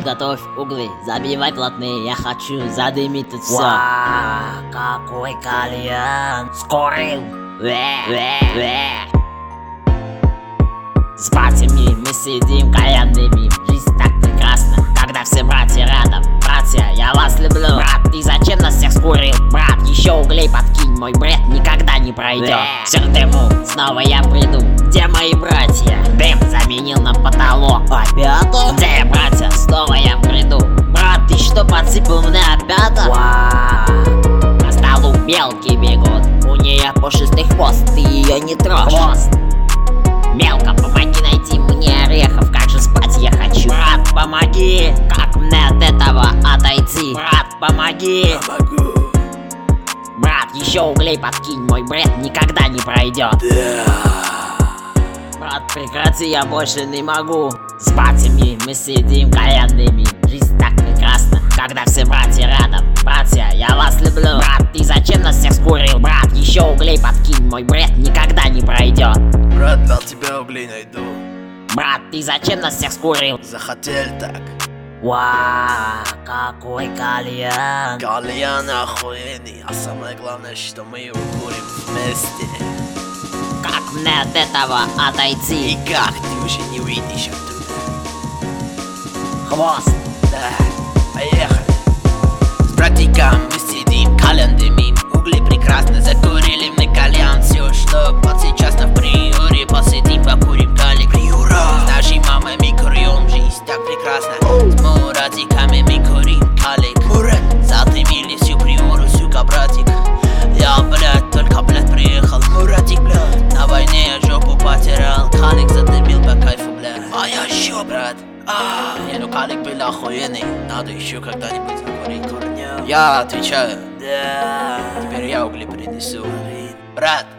Приготовь угли, забивай плотные, я хочу задымить тут все. Какой кальян! Скорил! С братьями мы сидим кальянными. Жизнь так прекрасна, когда все братья рядом. Братья, я вас люблю. Брат, ты зачем нас всех скурил? Брат, еще углей подкинь, мой бред никогда не пройдет. Все к дыму, снова я приду. Где мои братья? Дым заменил нам потолок. Опять? Где братья? Снова я приду. Брат, ты что, подсыпал мне опять? По столу белки бегут, у нее пушистый хвост, ты ее не трожь. Хвост. Мелко, помоги найти мне орехов, как же спать я хочу. Брат, помоги, как мне от этого отойти? Брат, помоги. Помогу. Брат, еще углей подкинь, мой бред никогда не пройдет. Брат, прекрати, я больше не могу. С братьями мы сидим кальянными. Жизнь так прекрасна, когда все братья рядом. Братья, я вас люблю. Брат, ты зачем нас всех скурил? Брат, еще углей подкинь, мой бред никогда не пройдет. Брат, для тебя углей найду. Брат, ты зачем нас всех скурил? Захотел так. Какой кальян. Кальян охуенный, а самое главное, что мы его курим вместе. Как мне от этого отойти? И как ты уже не выйдешь оттуда? Хвост. Да, поехали. С братиком мы сидим, кальян дымим. Угли прекрасно закурили мы кальян. Все, что вот сейчас на приоре. Посидим, покурим калик. Приора. С нашей мамой мы курим, жизнь так прекрасна. С муратиками мы курим калик. Затымили всю приору, сука, братик. Я, блядь, только, блядь, приехал. Муратик, блядь. На войне я жопу потерял. Калик задымил по кайфу, блядь. А я еще, брат. Не, ну калик был охуенный. Надо еще когда-нибудь закурить корня. Я отвечаю. Да. Теперь я угли принесу. Брат,